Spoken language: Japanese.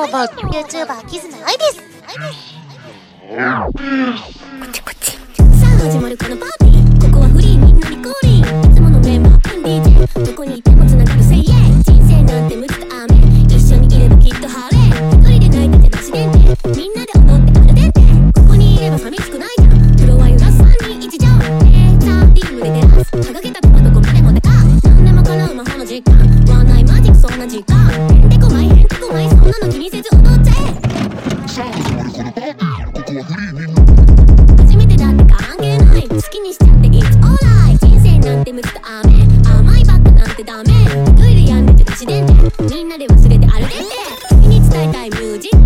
思う YouTuber キズナアイです。 こっちこっち。さあ始まるこのパーティー。ここはフリー、みんなに降臨。いつものメンバー DJ どこにいてもつながる Say yeah。 人生なんて無理と雨、一緒にいればきっと晴れ。一人で泣いててなしでんて、みんなで踊ってアルデンテ。ここにいれば寂しくないじゃん。フロア揺らす3人1乗。ザービームで照らす掲げた手はどこまでもでか。何でも叶う魔法の時間。ワンナイマジックそんな時間。へんてこまいへんてこまい、そんなの気にせず踊っちゃえ。 さあ始まるこのパーティー。ここはフリー、みんな初めてだって関係ない。好きにしちゃって It's alright。 人生なんてむずと雨、甘いバッグなんてダメ。トイレやんでてなしでんて、みんなで忘れて歩いてって。君に伝えたいミュージック。